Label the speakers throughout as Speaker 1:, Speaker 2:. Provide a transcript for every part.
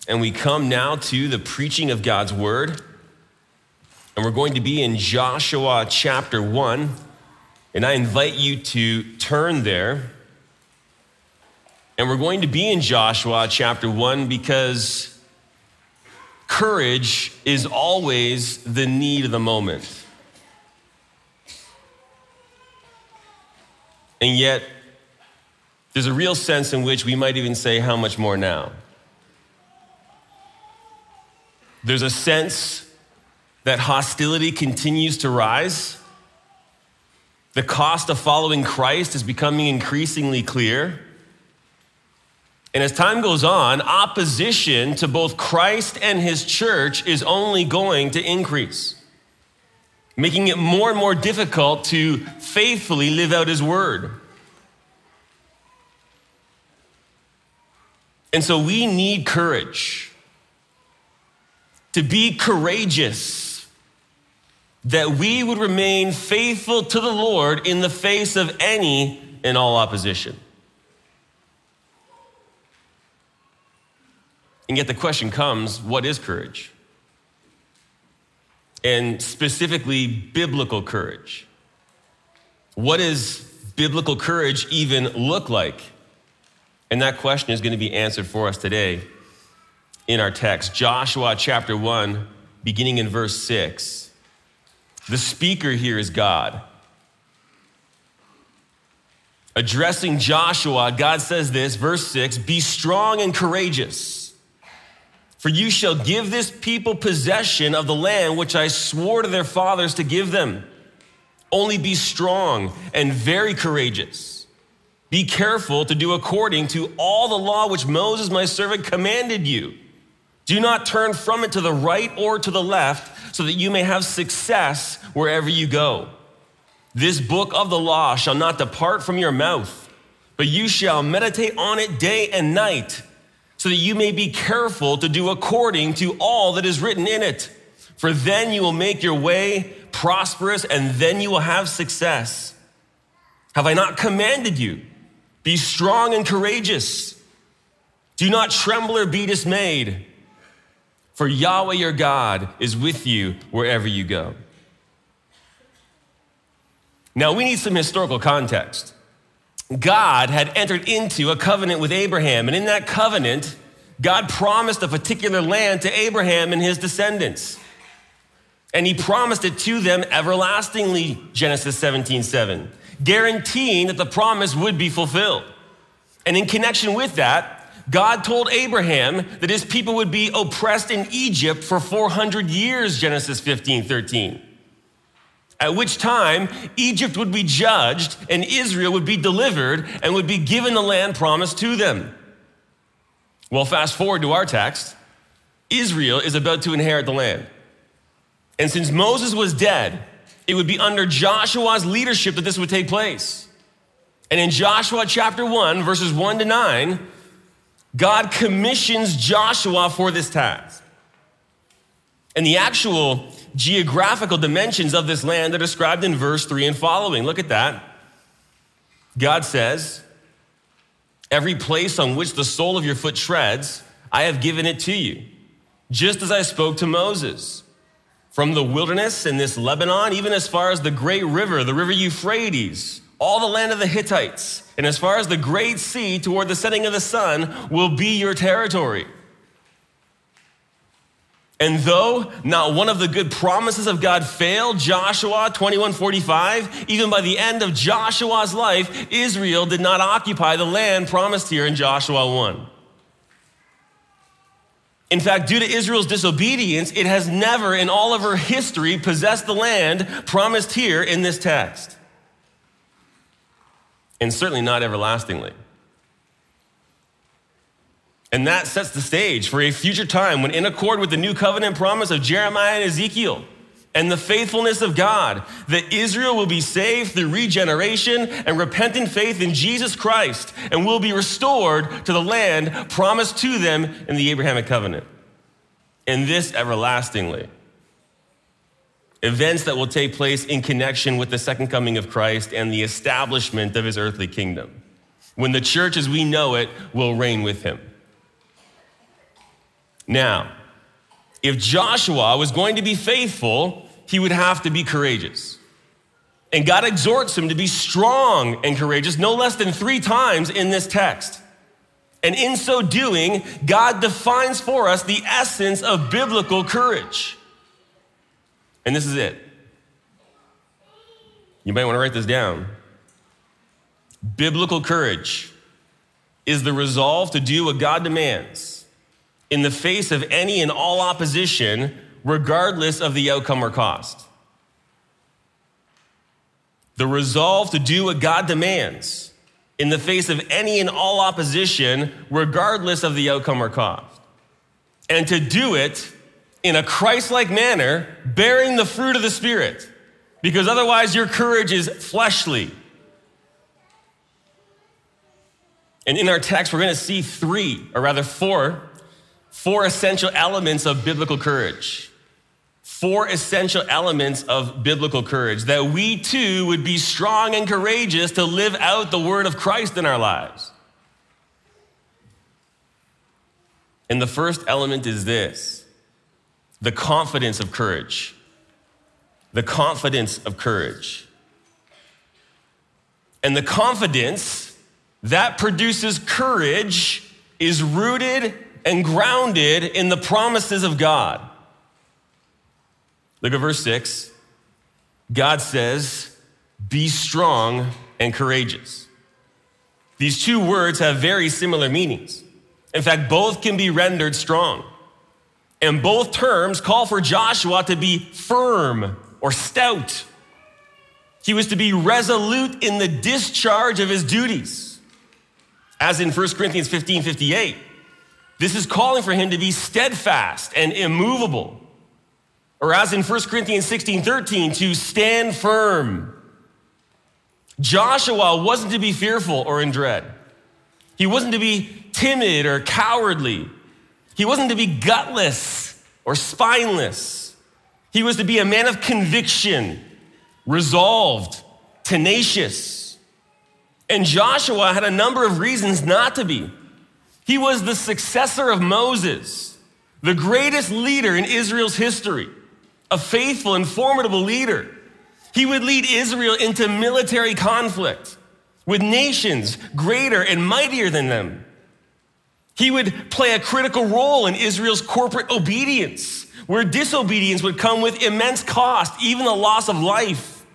Speaker 1: And we come now to the preaching of God's word. And we're going to be in Joshua chapter 1. And I invite you to turn there. And we're going to be in Joshua chapter 1 because courage is always the need of the moment. And yet, there's a real sense in which we might even say, how much more now? There's a sense that hostility continues to rise. The cost of following Christ is becoming increasingly clear. And as time goes on, opposition to both Christ and his church is only going to increase, making it more and more difficult to faithfully live out his word. And so we need courage to be courageous, that we would remain faithful to the Lord in the face of any and all opposition. And yet the question comes, what is courage? And specifically, biblical courage. What does biblical courage even look like? And that question is going to be answered for us today in our text, Joshua chapter 1, beginning in verse 6. The speaker here is God. Addressing Joshua, God says this, verse 6, "Be strong and courageous, for you shall give this people possession of the land which I swore to their fathers to give them. Only be strong and very courageous. Be careful to do according to all the law which Moses my servant commanded you. Do not turn from it to the right or to the left, so that you may have success wherever you go. This book of the law shall not depart from your mouth, but you shall meditate on it day and night, so that you may be careful to do according to all that is written in it. For then you will make your way prosperous, and then you will have success. Have I not commanded you? Be strong and courageous. Do not tremble or be dismayed, for Yahweh your God is with you wherever you go." Now we need some historical context. God had entered into a covenant with Abraham, and in that covenant, God promised a particular land to Abraham and his descendants. And he promised it to them everlastingly, Genesis 17:7, guaranteeing that the promise would be fulfilled. And in connection with that, God told Abraham that his people would be oppressed in Egypt for 400 years, Genesis 15:13. At which time, Egypt would be judged and Israel would be delivered and would be given the land promised to them. Well, fast forward to our text. Israel is about to inherit the land. And since Moses was dead, it would be under Joshua's leadership that this would take place. And in Joshua chapter 1, verses 1 to 9, God commissions Joshua for this task. And the actual geographical dimensions of this land are described in verse 3 and following. Look at that. God says, "Every place on which the sole of your foot treads, I have given it to you, just as I spoke to Moses. From the wilderness in this Lebanon, even as far as the great river, the river Euphrates, all the land of the Hittites, and as far as the great sea toward the setting of the sun will be your territory." And though not one of the good promises of God failed, Joshua 21:45, even by the end of Joshua's life, Israel did not occupy the land promised here in Joshua 1. In fact, due to Israel's disobedience, it has never in all of her history possessed the land promised here in this text. And certainly not everlastingly. And that sets the stage for a future time when, in accord with the new covenant promise of Jeremiah and Ezekiel and the faithfulness of God, that Israel will be saved through regeneration and repentant faith in Jesus Christ and will be restored to the land promised to them in the Abrahamic covenant. And this everlastingly. Events that will take place in connection with the second coming of Christ and the establishment of his earthly kingdom, when the church as we know it will reign with him. Now, if Joshua was going to be faithful, he would have to be courageous. And God exhorts him to be strong and courageous no less than 3 times in this text. And in so doing, God defines for us the essence of biblical courage. And this is it. You might want to write this down. Biblical courage is the resolve to do what God demands in the face of any and all opposition, regardless of the outcome or cost. The resolve to do what God demands in the face of any and all opposition, regardless of the outcome or cost. And to do it in a Christ-like manner, bearing the fruit of the Spirit, because otherwise your courage is fleshly. And in our text, we're going to see 4 essential elements of biblical courage. 4 essential elements of biblical courage, that we too would be strong and courageous to live out the word of Christ in our lives. And the first element is this: the confidence of courage. The confidence of courage. And the confidence that produces courage is rooted and grounded in the promises of God. Look at verse 6. God says, be strong and courageous. These 2 words have very similar meanings. In fact, both can be rendered strong. And both terms call for Joshua to be firm or stout. He was to be resolute in the discharge of his duties. As in 1 Corinthians 15:58, this is calling for him to be steadfast and immovable. Or as in 1 Corinthians 16:13, to stand firm. Joshua wasn't to be fearful or in dread. He wasn't to be timid or cowardly. He wasn't to be gutless or spineless. He was to be a man of conviction, resolved, tenacious. And Joshua had a number of reasons not to be. He was the successor of Moses, the greatest leader in Israel's history, a faithful and formidable leader. He would lead Israel into military conflict with nations greater and mightier than them. He would play a critical role in Israel's corporate obedience, where disobedience would come with immense cost, even the loss of life.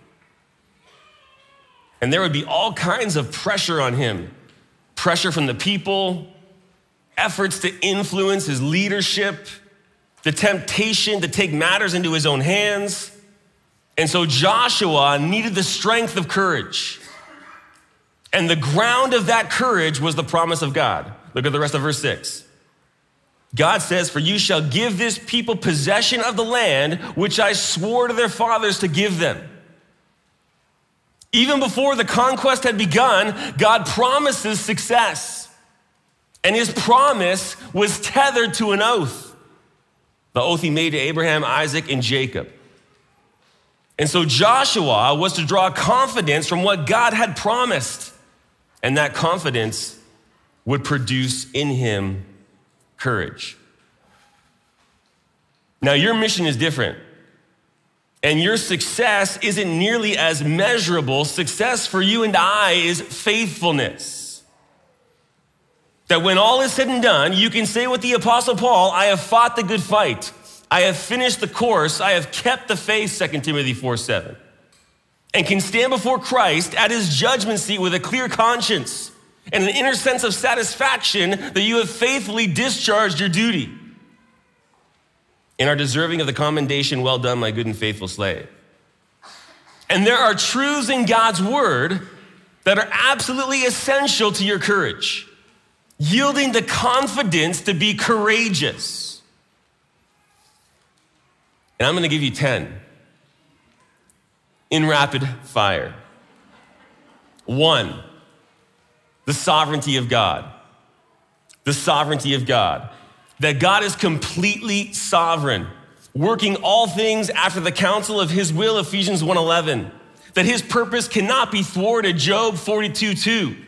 Speaker 1: And there would be all kinds of pressure on him. Pressure from the people, efforts to influence his leadership, the temptation to take matters into his own hands. And so Joshua needed the strength of courage. And the ground of that courage was the promise of God. Look at the rest of verse 6. God says, for you shall give this people possession of the land which I swore to their fathers to give them. Even before the conquest had begun, God promises success. And his promise was tethered to an oath. The oath he made to Abraham, Isaac, and Jacob. And so Joshua was to draw confidence from what God had promised. And that confidence would produce in him courage. Now, your mission is different. And your success isn't nearly as measurable. Success for you and I is faithfulness. That when all is said and done, you can say with the Apostle Paul, I have fought the good fight. I have finished the course. I have kept the faith, 2 Timothy 4:7. And can stand before Christ at his judgment seat with a clear conscience and an inner sense of satisfaction that you have faithfully discharged your duty and are deserving of the commendation, well done, my good and faithful slave. And there are truths in God's word that are absolutely essential to your courage, yielding the confidence to be courageous. And I'm going to give you 10 in rapid fire. 1, the sovereignty of God. The sovereignty of God. That God is completely sovereign, working all things after the counsel of his will, Ephesians 1:11. That his purpose cannot be thwarted, Job 42:2.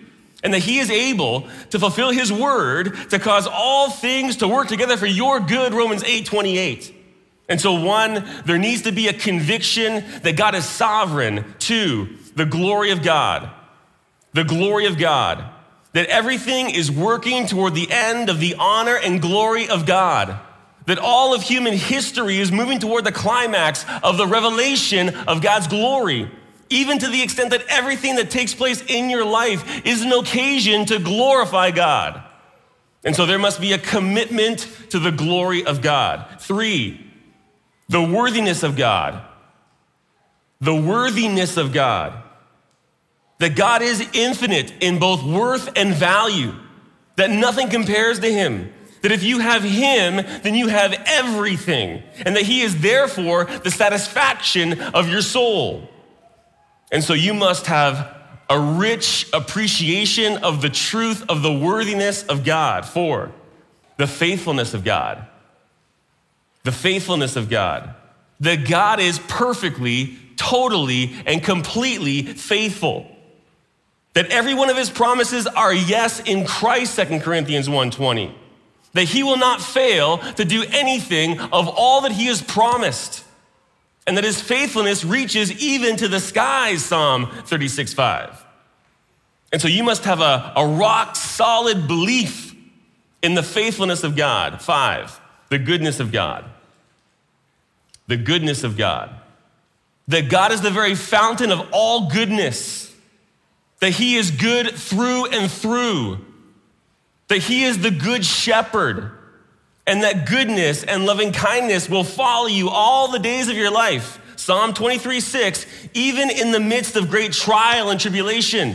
Speaker 1: and that he is able to fulfill his word to cause all things to work together for your good, Romans 8:28. And so 1, there needs to be a conviction that God is sovereign. 2, the glory of God. The glory of God. That everything is working toward the end of the honor and glory of God. That all of human history is moving toward the climax of the revelation of God's glory, even to the extent that everything that takes place in your life is an occasion to glorify God. And so there must be a commitment to the glory of God. 3, the worthiness of God. The worthiness of God. That God is infinite in both worth and value. That nothing compares to him. That if you have him, then you have everything. And that he is therefore the satisfaction of your soul. And so you must have a rich appreciation of the truth of the worthiness of God. 4, the faithfulness of God. The faithfulness of God. That God is perfectly, totally, and completely faithful. That every one of his promises are yes in Christ, 2 Corinthians 1:20. That he will not fail to do anything of all that he has promised. And that his faithfulness reaches even to the skies, Psalm 36:5. And so you must have a rock solid belief in the faithfulness of God. 5, the goodness of God. The goodness of God. That God is the very fountain of all goodness. That he is good through and through. That he is the good shepherd. And that goodness and loving kindness will follow you all the days of your life. Psalm 23:6, even in the midst of great trial and tribulation.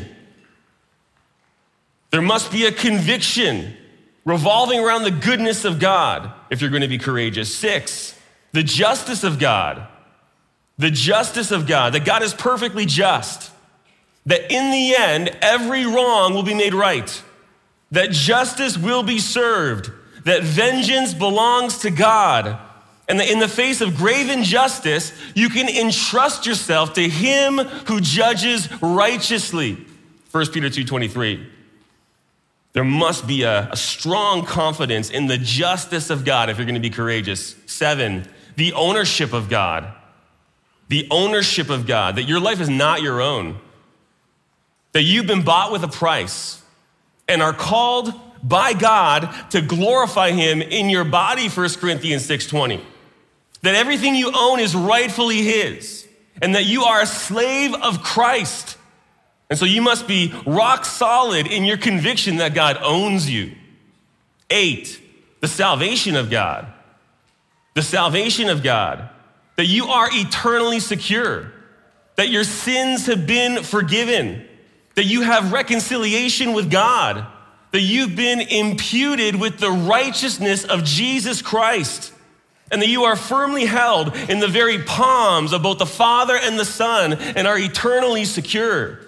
Speaker 1: There must be a conviction revolving around the goodness of God if you're going to be courageous. 6, the justice of God. The justice of God, that God is perfectly just. That in the end, every wrong will be made right. That justice will be served. That vengeance belongs to God. And that in the face of grave injustice, you can entrust yourself to him who judges righteously. 1 Peter 2:23. There must be a strong confidence in the justice of God if you're going to be courageous. 7, the ownership of God. The ownership of God, that your life is not your own. That you've been bought with a price and are called by God to glorify him in your body, 1 Corinthians 6:20. That everything you own is rightfully his, and that you are a slave of Christ. And so you must be rock solid in your conviction that God owns you. 8, the salvation of God. The salvation of God. That you are eternally secure. That your sins have been forgiven. That you have reconciliation with God. That you've been imputed with the righteousness of Jesus Christ. And that you are firmly held in the very palms of both the Father and the Son and are eternally secure.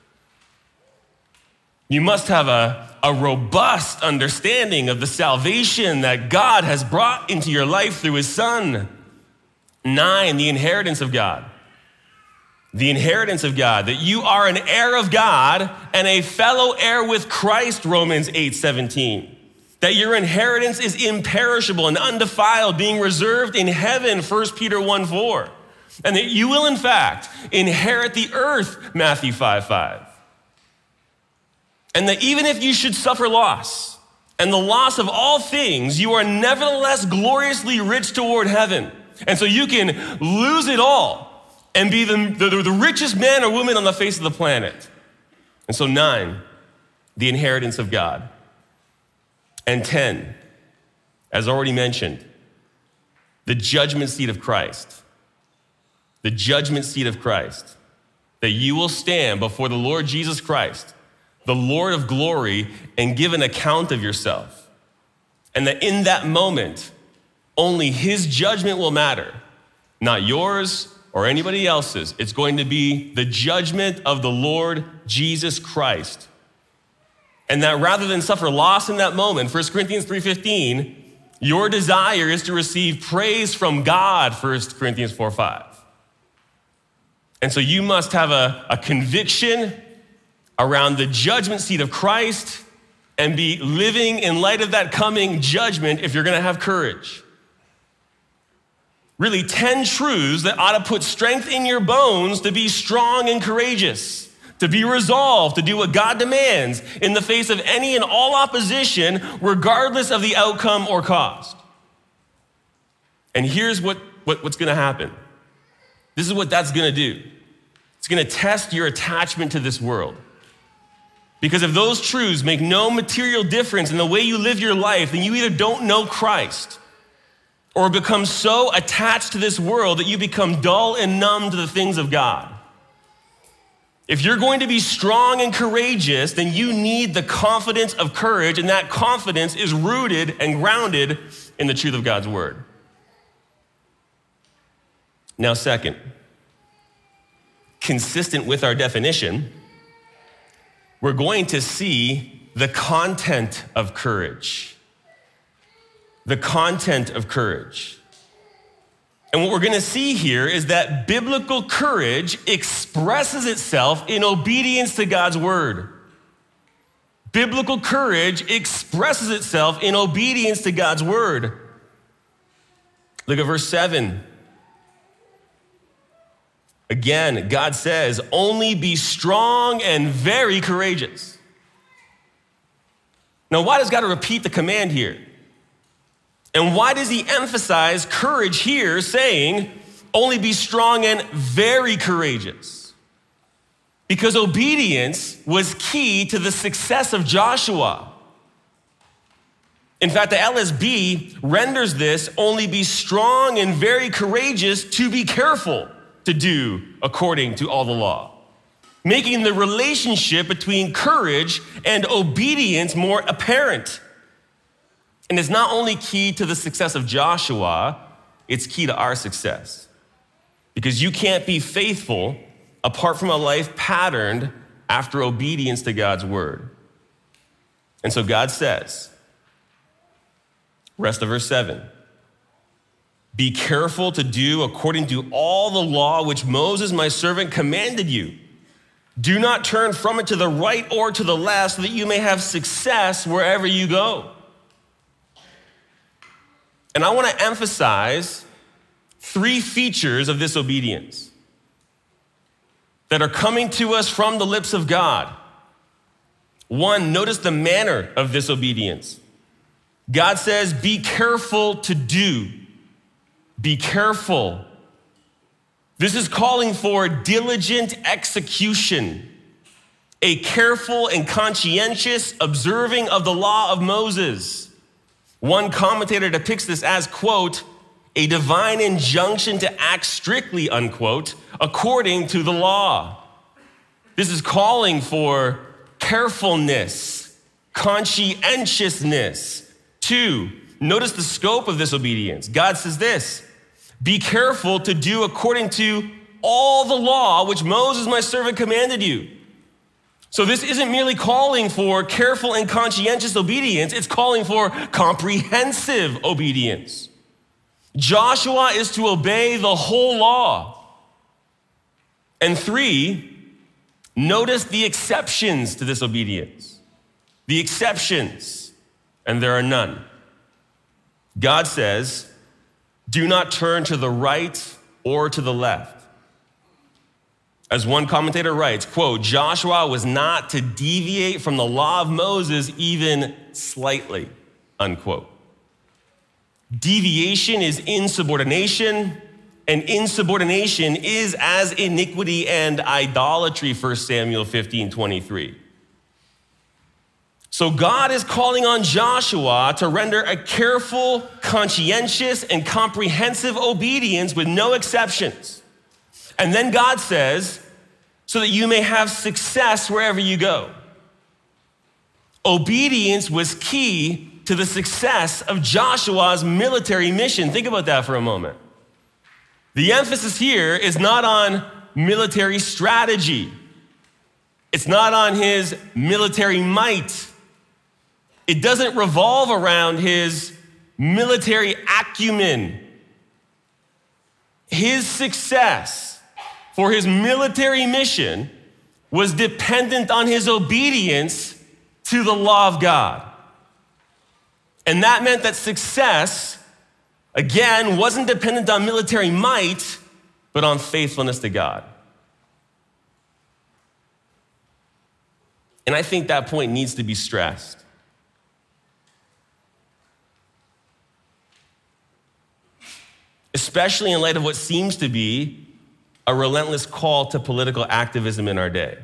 Speaker 1: You must have a robust understanding of the salvation that God has brought into your life through his Son. 9, the inheritance of God. The inheritance of God, that you are an heir of God and a fellow heir with Christ, Romans 8:17. That your inheritance is imperishable and undefiled, being reserved in heaven, 1 Peter 1:4. And that you will in fact inherit the earth, Matthew 5:5. And that even if you should suffer loss and the loss of all things, you are nevertheless gloriously rich toward heaven. And so you can lose it all and be the richest man or woman on the face of the planet. And so 9, the inheritance of God. And 10, as already mentioned, the judgment seat of Christ. The judgment seat of Christ. That you will stand before the Lord Jesus Christ, the Lord of glory, and give an account of yourself. And that in that moment, only his judgment will matter, not yours or anybody else's. It's going to be the judgment of the Lord Jesus Christ. And that rather than suffer loss in that moment, 1 Corinthians 3:15, your desire is to receive praise from God, 1 Corinthians 4:5. And so you must have a conviction around the judgment seat of Christ and be living in light of that coming judgment if you're gonna have courage. Really, 10 truths that ought to put strength in your bones to be strong and courageous, to be resolved to do what God demands in the face of any and all opposition, regardless of the outcome or cost. And here's what's gonna happen. This is what that's gonna do. It's gonna test your attachment to this world. Because if those truths make no material difference in the way you live your life, then you either don't know Christ or become so attached to this world that you become dull and numb to the things of God. If you're going to be strong and courageous, then you need the confidence of courage, and that confidence is rooted and grounded in the truth of God's word. Now, second, consistent with our definition, we're going to see the content of courage. The content of courage. And what we're gonna see here is that biblical courage expresses itself in obedience to God's word. Biblical courage expresses itself in obedience to God's word. Look at verse 7. Again, God says, only be strong and very courageous. Now, why does God repeat the command here? And why does he emphasize courage here, saying, only be strong and very courageous? Because obedience was key to the success of Joshua. In fact, the LSB renders this, only be strong and very courageous to be careful to do according to all the law, making the relationship between courage and obedience more apparent. And it's not only key to the success of Joshua, it's key to our success. Because you can't be faithful apart from a life patterned after obedience to God's word. And so God says, rest of verse 7, be careful to do according to all the law which Moses, my servant, commanded you. Do not turn from it to the right or to the left so that you may have success wherever you go. And I want to emphasize 3 features of this obedience that are coming to us from the lips of God. 1, notice the manner of this obedience. God says, be careful to do. Be careful. This is calling for diligent execution, a careful and conscientious observing of the law of Moses. One commentator depicts this as, quote, a divine injunction to act strictly, unquote, according to the law. This is calling for carefulness, conscientiousness. 2, notice the scope of this obedience. God says this, be careful to do according to all the law which Moses, my servant, commanded you. So this isn't merely calling for careful and conscientious obedience, it's calling for comprehensive obedience. Joshua is to obey the whole law. And 3, notice the exceptions to this obedience. The exceptions, and there are none. God says, do not turn to the right or to the left. As one commentator writes, quote, Joshua was not to deviate from the law of Moses even slightly, unquote. Deviation is insubordination, and insubordination is as iniquity and idolatry, 1 Samuel 15:23. So God is calling on Joshua to render a careful, conscientious, and comprehensive obedience with no exceptions. And then God says, so that you may have success wherever you go. Obedience was key to the success of Joshua's military mission. Think about that for a moment. The emphasis here is not on military strategy. It's not on his military might. It doesn't revolve around his military acumen. His success for his military mission was dependent on his obedience to the law of God. And that meant that success, again, wasn't dependent on military might, but on faithfulness to God. And I think that point needs to be stressed. Especially in light of what seems to be a relentless call to political activism in our day.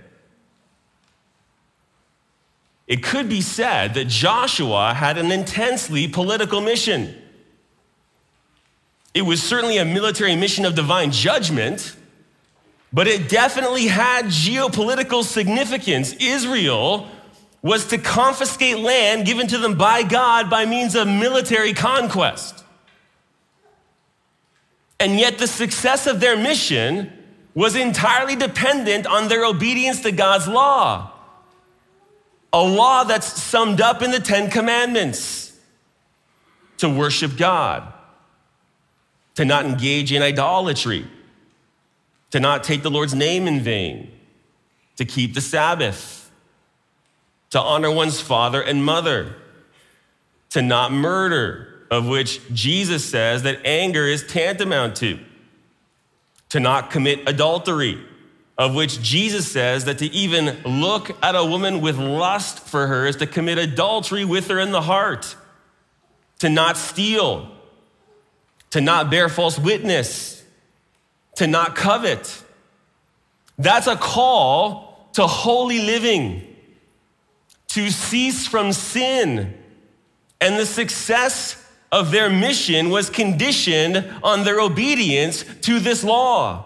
Speaker 1: It could be said that Joshua had an intensely political mission. It was certainly a military mission of divine judgment, but it definitely had geopolitical significance. Israel was to confiscate land given to them by God by means of military conquest. And yet the success of their mission was entirely dependent on their obedience to God's law. A law that's summed up in the 10 Commandments: to worship God, to not engage in idolatry, to not take the Lord's name in vain, to keep the Sabbath, to honor one's father and mother, to not murder, of which Jesus says that anger is tantamount to not commit adultery, of which Jesus says that to even look at a woman with lust for her is to commit adultery with her in the heart, to not steal, to not bear false witness, to not covet. That's a call to holy living, to cease from sin. And the success of their mission was conditioned on their obedience to this law.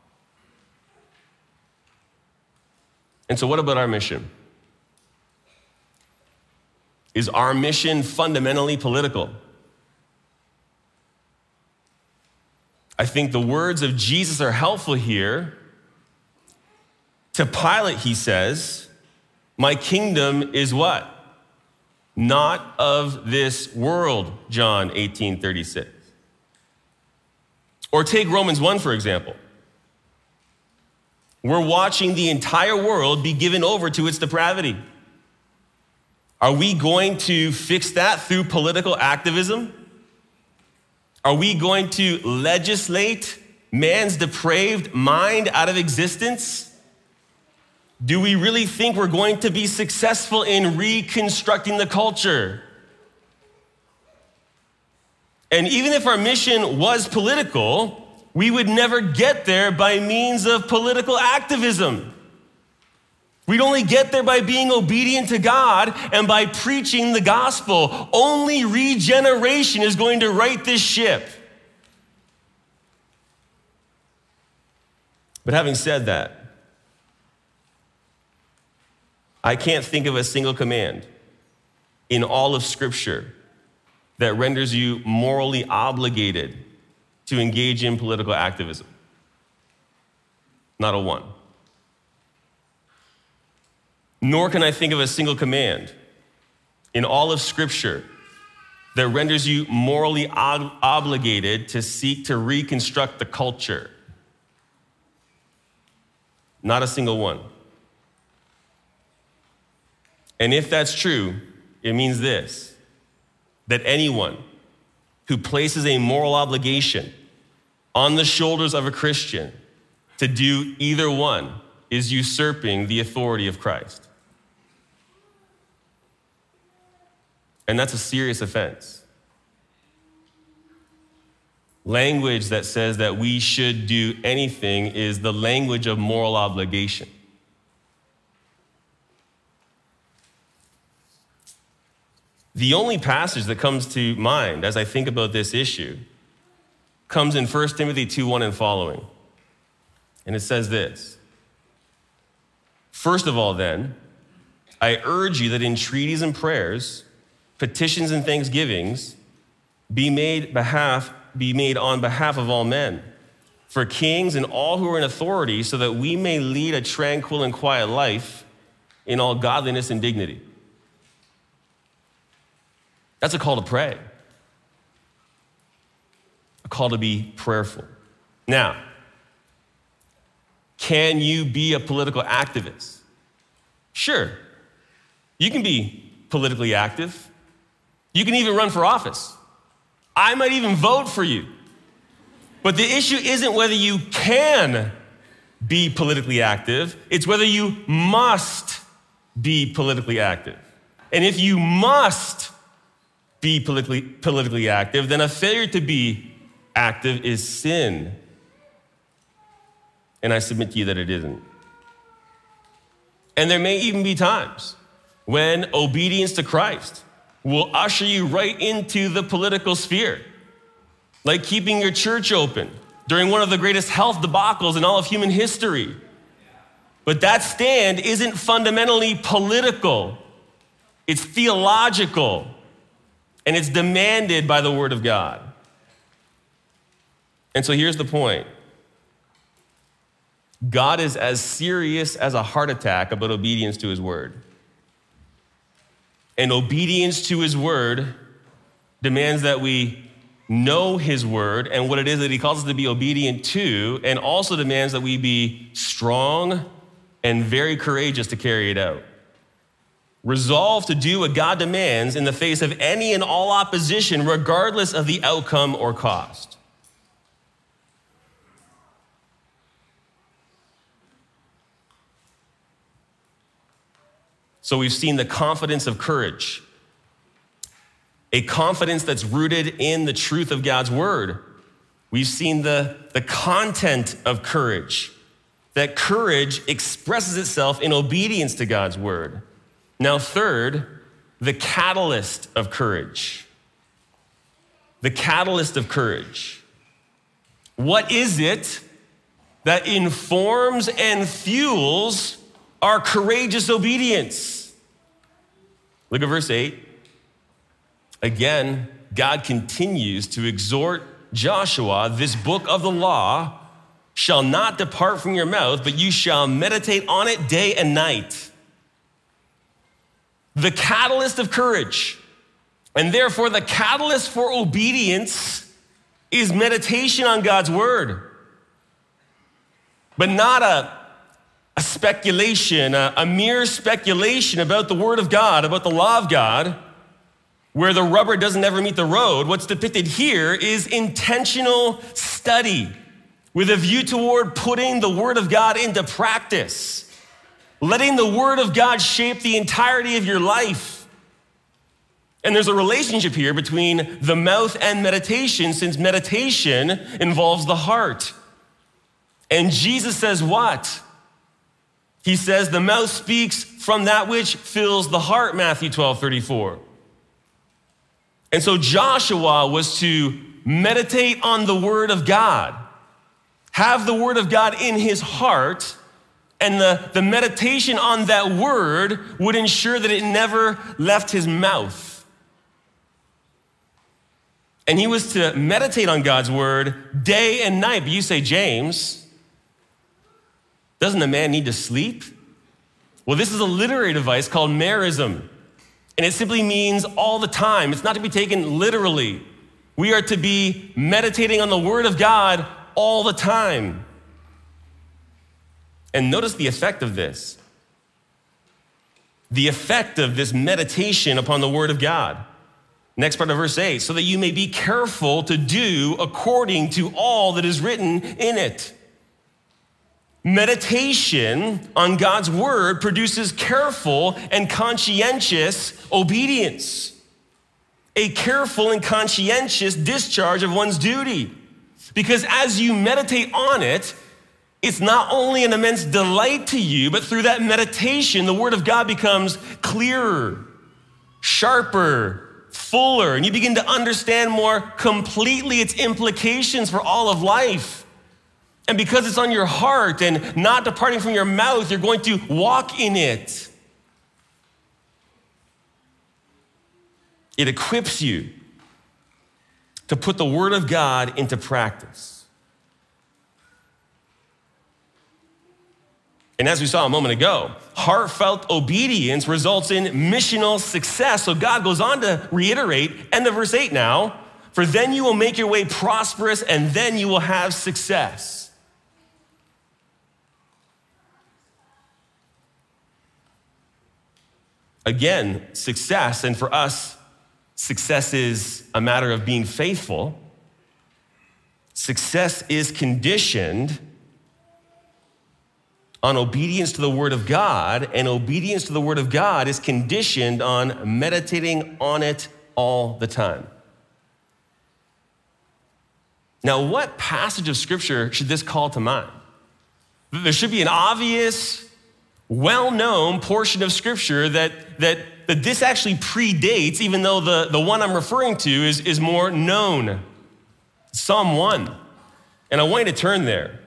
Speaker 1: And so what about our mission? Is our mission fundamentally political? I think the words of Jesus are helpful here. To Pilate, he says, "My kingdom is what? Not of this world," John 18:36. Or take Romans 1, for example. We're watching the entire world be given over to its depravity. Are we going to fix that through political activism? Are we going to legislate man's depraved mind out of existence? Do we really think we're going to be successful in reconstructing the culture? And even if our mission was political, we would never get there by means of political activism. We'd only get there by being obedient to God and by preaching the gospel. Only regeneration is going to right this ship. But having said that, I can't think of a single command in all of Scripture that renders you morally obligated to engage in political activism. Not a one. Nor can I think of a single command in all of Scripture that renders you morally obligated to seek to reconstruct the culture. Not a single one. And if that's true, it means this: that anyone who places a moral obligation on the shoulders of a Christian to do either one is usurping the authority of Christ. And that's a serious offense. Language that says that we should do anything is the language of moral obligation. The only passage that comes to mind as I think about this issue comes in 1 Timothy 2:1 and following. And it says this: "First of all, then, I urge you that entreaties and prayers, petitions and thanksgivings be made on behalf of all men, for kings and all who are in authority, so that we may lead a tranquil and quiet life in all godliness and dignity." That's a call to pray. A call to be prayerful. Now, can you be a political activist? Sure, you can be politically active. You can even run for office. I might even vote for you. But the issue isn't whether you can be politically active, it's whether you must be politically active. And if you must be politically active, then a failure to be active is sin. And I submit to you that it isn't. And there may even be times when obedience to Christ will usher you right into the political sphere, like keeping your church open during one of the greatest health debacles in all of human history. But that stand isn't fundamentally political. It's theological, and it's demanded by the Word of God. And so here's the point. God is as serious as a heart attack about obedience to his word. And obedience to his word demands that we know his word and what it is that he calls us to be obedient to, and also demands that we be strong and very courageous to carry it out. Resolve to do what God demands in the face of any and all opposition, regardless of the outcome or cost. So we've seen the confidence of courage, a confidence that's rooted in the truth of God's word. We've seen the content of courage, that courage expresses itself in obedience to God's word. Now, third, the catalyst of courage. The catalyst of courage. What is it that informs and fuels our courageous obedience? Look at verse 8. Again, God continues to exhort Joshua, this book of the law shall not depart from your mouth, but you shall meditate on it day and night. The catalyst of courage, and therefore the catalyst for obedience, is meditation on God's word. But not a speculation, a mere speculation about the word of God, about the law of God, where the rubber doesn't ever meet the road. What's depicted here is intentional study with a view toward putting the word of God into practice, letting the word of God shape the entirety of your life. And there's a relationship here between the mouth and meditation, since meditation involves the heart. And Jesus says what? He says the mouth speaks from that which fills the heart, Matthew 12:34. And so Joshua was to meditate on the word of God, have the word of God in his heart, and the meditation on that word would ensure that it never left his mouth. And he was to meditate on God's word day and night. But you say, James, doesn't a man need to sleep? Well, this is a literary device called merism, and it simply means all the time. It's not to be taken literally. We are to be meditating on the word of God all the time. And notice the effect of this. The effect of this meditation upon the word of God. Next part of verse 8, so that you may be careful to do according to all that is written in it. Meditation on God's word produces careful and conscientious obedience, a careful and conscientious discharge of one's duty. Because as you meditate on it, it's not only an immense delight to you, but through that meditation, the word of God becomes clearer, sharper, fuller, and you begin to understand more completely its implications for all of life. And because it's on your heart and not departing from your mouth, you're going to walk in it. It equips you to put the word of God into practice. And as we saw a moment ago, heartfelt obedience results in missional success. So God goes on to reiterate, end of verse 8 now, for then you will make your way prosperous and then you will have success. Again, success, and for us, success is a matter of being faithful. Success is conditioned on obedience to the Word of God, and obedience to the Word of God is conditioned on meditating on it all the time. Now, what passage of Scripture should this call to mind? There should be an obvious, well-known portion of Scripture that this actually predates, even though the one I'm referring to is more known. Psalm 1. And I want you to turn there.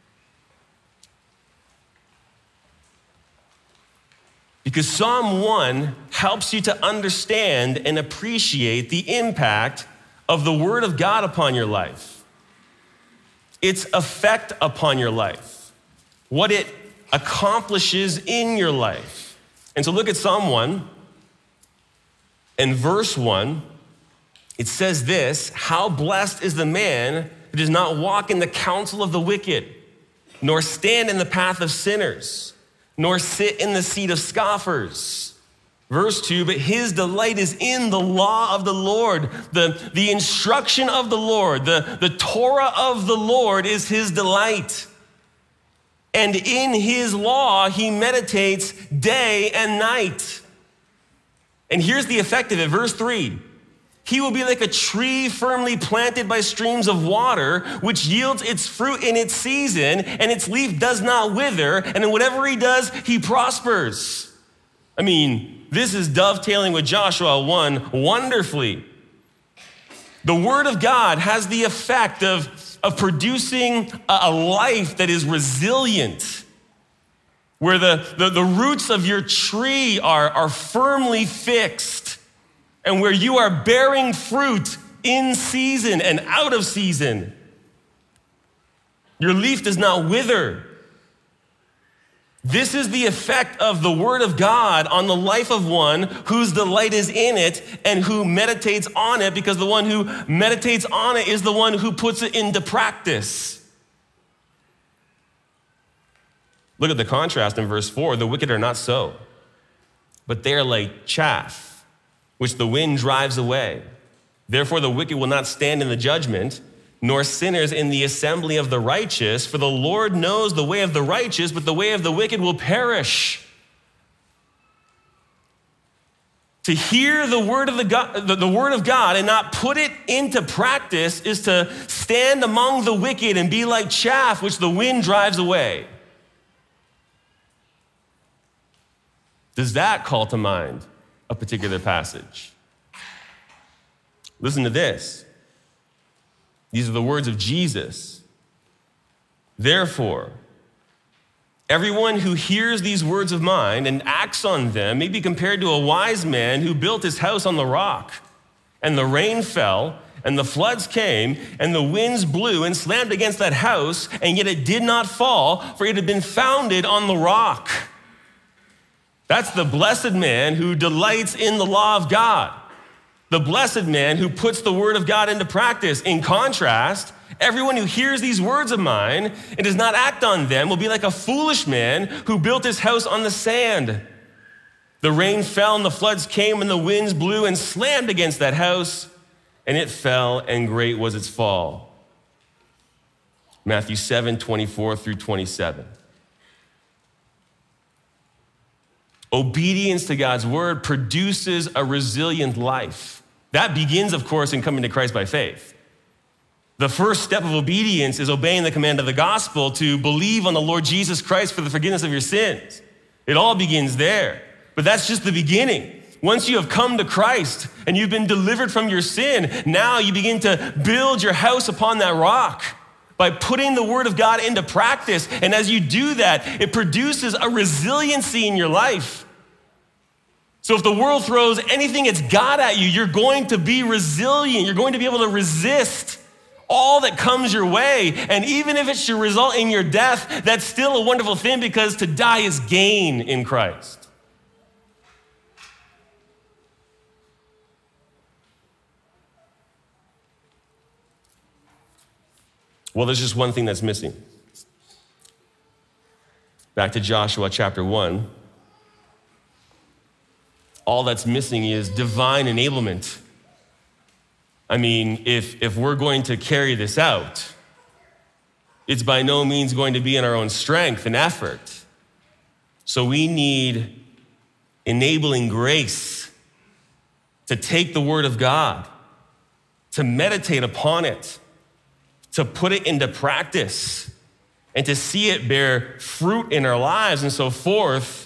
Speaker 1: Because Psalm 1 helps you to understand and appreciate the impact of the Word of God upon your life, its effect upon your life, what it accomplishes in your life. And so look at Psalm 1 and verse 1. It says this: "How blessed is the man who does not walk in the counsel of the wicked, nor stand in the path of sinners, nor sit in the seat of scoffers." Verse 2, "But his delight is in the law of the Lord." The instruction of the Lord, the Torah of the Lord is his delight. "And in his law he meditates day and night." And here's the effect of it, verse 3. "He will be like a tree firmly planted by streams of water, which yields its fruit in its season, and its leaf does not wither, and in whatever he does, he prospers." I mean, this is dovetailing with Joshua 1 wonderfully. The Word of God has the effect of producing a life that is resilient, where the roots of your tree are firmly fixed, and where you are bearing fruit in season and out of season. Your leaf does not wither. This is the effect of the Word of God on the life of one whose delight is in it and who meditates on it, because the one who meditates on it is the one who puts it into practice. Look at the contrast in verse 4. "The wicked are not so, but they are like chaff, which the wind drives away. Therefore the wicked will not stand in the judgment, nor sinners in the assembly of the righteous. For the Lord knows the way of the righteous, but the way of the wicked will perish." To hear the word of God and not put it into practice is to stand among the wicked and be like chaff, which the wind drives away. Does that call to mind a particular passage? Listen to this. These are the words of Jesus. "Therefore, everyone who hears these words of mine and acts on them may be compared to a wise man who built his house on the rock. And the rain fell, and the floods came, and the winds blew and slammed against that house, and yet it did not fall, for it had been founded on the rock." That's the blessed man who delights in the law of God. The blessed man who puts the Word of God into practice. In contrast, everyone who hears these words of mine and does not act on them will be like a foolish man who built his house on the sand. The rain fell and the floods came and the winds blew and slammed against that house, and it fell, and great was its fall. Matthew 7:24 through 27. Obedience to God's word produces a resilient life. That begins, of course, in coming to Christ by faith. The first step of obedience is obeying the command of the gospel to believe on the Lord Jesus Christ for the forgiveness of your sins. It all begins there. But that's just the beginning. Once you have come to Christ and you've been delivered from your sin, now you begin to build your house upon that rock by putting the Word of God into practice. And as you do that, it produces a resiliency in your life. So if the world throws anything it's got at you, you're going to be resilient. You're going to be able to resist all that comes your way. And even if it should result in your death, that's still a wonderful thing, because to die is gain in Christ. Well, there's just one thing that's missing. Back to Joshua chapter 1. All that's missing is divine enablement. I mean, if we're going to carry this out, it's by no means going to be in our own strength and effort. So we need enabling grace to take the word of God, to meditate upon it, to put it into practice, and to see it bear fruit in our lives and so forth.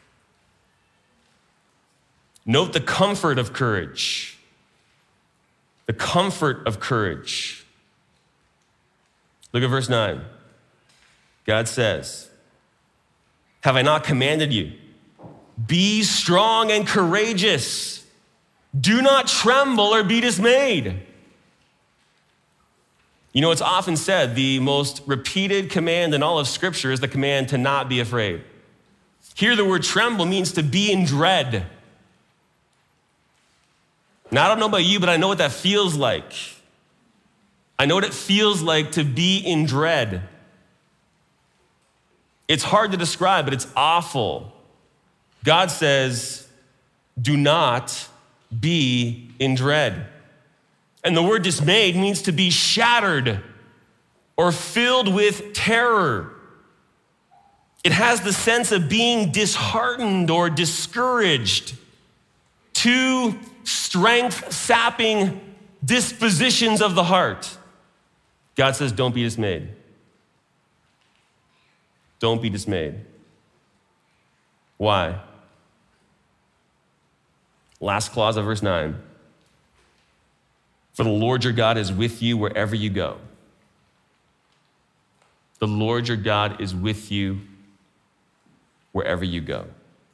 Speaker 1: Note the comfort of courage. The comfort of courage. Look at verse 9. God says, have I not commanded you? Be strong and courageous. Do not tremble or be dismayed. You know, it's often said the most repeated command in all of Scripture is the command to not be afraid. Here, the word tremble means to be in dread. Now, I don't know about you, but I know what that feels like. I know what it feels like to be in dread. It's hard to describe, but it's awful. God says, do not be in dread. And the word dismayed means to be shattered or filled with terror. It has the sense of being disheartened or discouraged. Two strength-sapping dispositions of the heart. God says, don't be dismayed. Don't be dismayed. Why? Last clause of verse 9. For the Lord your God is with you wherever you go. The Lord your God is with you wherever you go.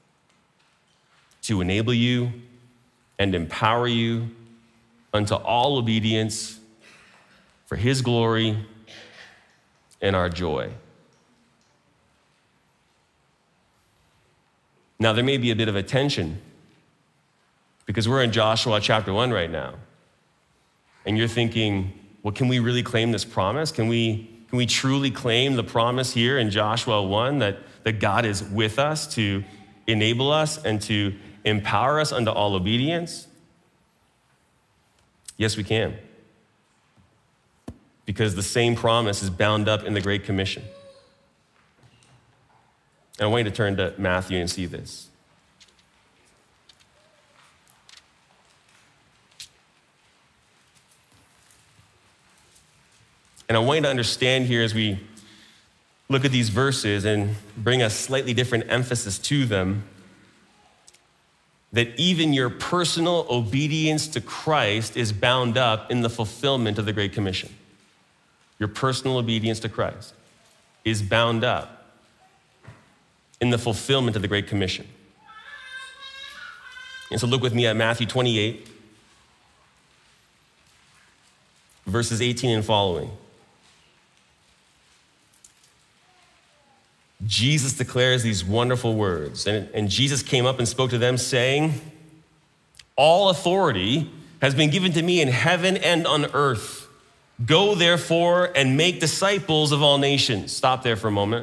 Speaker 1: To enable you and empower you unto all obedience for his glory and our joy. Now, there may be a bit of a tension because we're in Joshua chapter 1 right now. And you're thinking, well, can we really claim this promise? Can we truly claim the promise here in Joshua 1 that God is with us to enable us and to empower us unto all obedience? Yes, we can. Because the same promise is bound up in the Great Commission. And I want you to turn to Matthew and see this. And I want you to understand here as we look at these verses and bring a slightly different emphasis to them, that even your personal obedience to Christ is bound up in the fulfillment of the Great Commission. Your personal obedience to Christ is bound up in the fulfillment of the Great Commission. And so look with me at Matthew 28, verses 18 and following. Jesus declares these wonderful words, and Jesus came up and spoke to them saying, all authority has been given to me in heaven and on earth. Go therefore and make disciples of all nations. Stop there for a moment.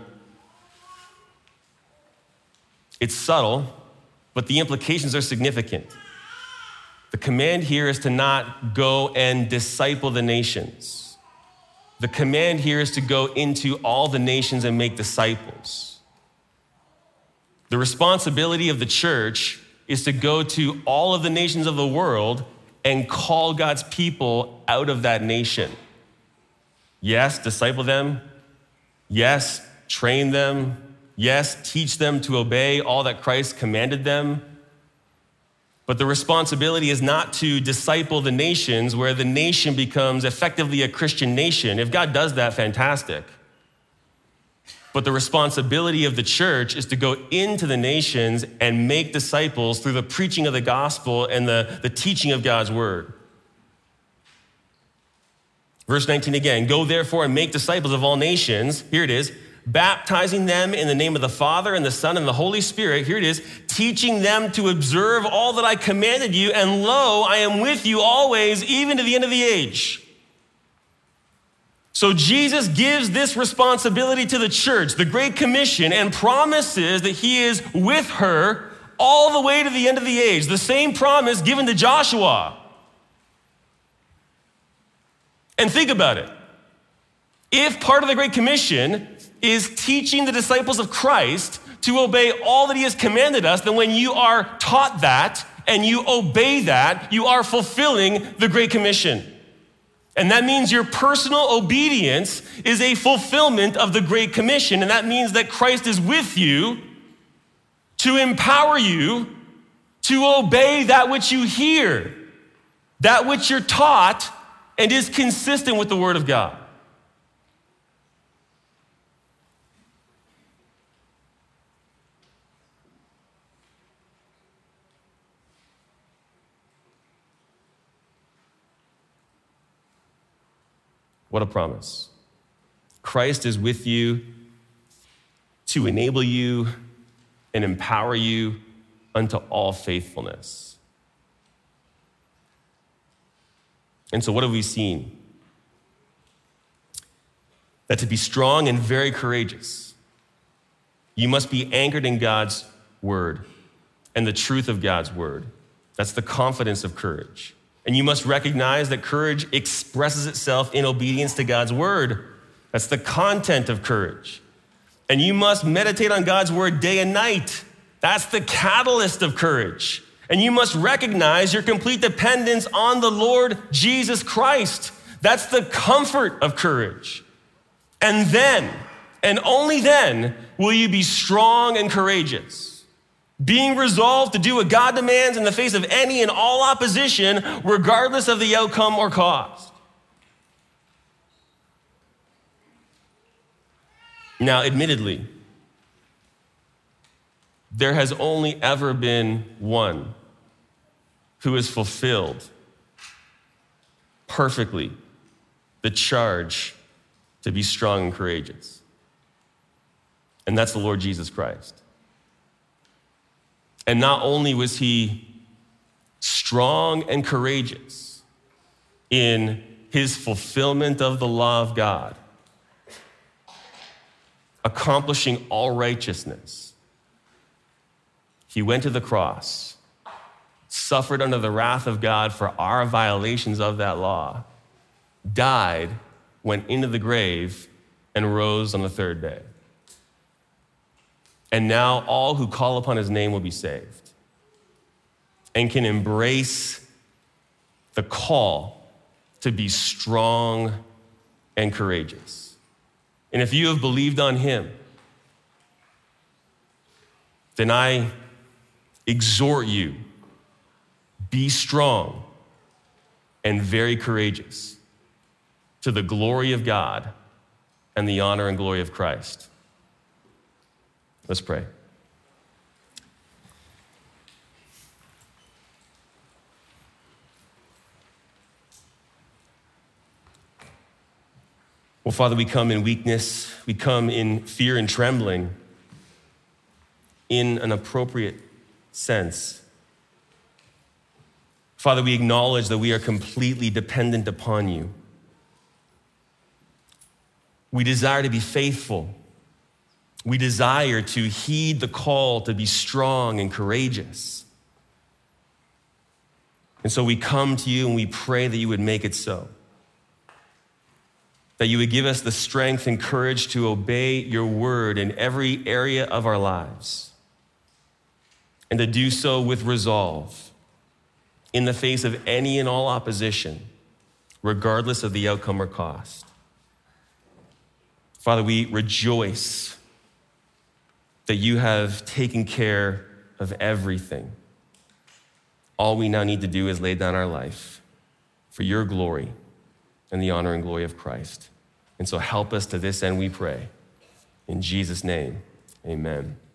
Speaker 1: It's subtle, but the implications are significant. The command here is to not go and disciple the nations. The command here is to go into all the nations and make disciples. The responsibility of the church is to go to all of the nations of the world and call God's people out of that nation. Yes, disciple them. Yes, train them. Yes, teach them to obey all that Christ commanded them. But the responsibility is not to disciple the nations where the nation becomes effectively a Christian nation. If God does that, fantastic. But the responsibility of the church is to go into the nations and make disciples through the preaching of the gospel and the teaching of God's word. Verse 19 again, go therefore and make disciples of all nations. Here it is. Baptizing them in the name of the Father and the Son and the Holy Spirit. Here it is, teaching them to observe all that I commanded you, and lo, I am with you always, even to the end of the age. So Jesus gives this responsibility to the church, the Great Commission, and promises that he is with her all the way to the end of the age. The same promise given to Joshua. And think about it. If part of the Great Commission is teaching the disciples of Christ to obey all that he has commanded us, then when you are taught that and you obey that, you are fulfilling the Great Commission. And that means your personal obedience is a fulfillment of the Great Commission. And that means that Christ is with you to empower you to obey that which you hear, that which you're taught, and is consistent with the Word of God. What a promise. Christ is with you to enable you and empower you unto all faithfulness. And so what have we seen? That to be strong and very courageous, you must be anchored in God's word and the truth of God's word. That's the confidence of courage. And you must recognize that courage expresses itself in obedience to God's word. That's the content of courage. And you must meditate on God's word day and night. That's the catalyst of courage. And you must recognize your complete dependence on the Lord Jesus Christ. That's the comfort of courage. And then, and only then, will you be strong and courageous, being resolved to do what God demands in the face of any and all opposition, regardless of the outcome or cost. Now, admittedly, there has only ever been one who has fulfilled perfectly the charge to be strong and courageous. And that's the Lord Jesus Christ. And not only was he strong and courageous in his fulfillment of the law of God, accomplishing all righteousness, he went to the cross, suffered under the wrath of God for our violations of that law, died, went into the grave, and rose on the third day. And now all who call upon his name will be saved and can embrace the call to be strong and courageous. And if you have believed on him, then I exhort you, be strong and very courageous to the glory of God and the honor and glory of Christ. Let's pray. Well, Father, we come in weakness, we come in fear and trembling, in an appropriate sense. Father, we acknowledge that we are completely dependent upon you. We desire to be faithful. We desire to heed the call to be strong and courageous. And so we come to you and we pray that you would make it so. That you would give us the strength and courage to obey your word in every area of our lives. And to do so with resolve in the face of any and all opposition, regardless of the outcome or cost. Father, we rejoice that you have taken care of everything. All we now need to do is lay down our life for your glory and the honor and glory of Christ. And so help us to this end, we pray. In Jesus' name, amen.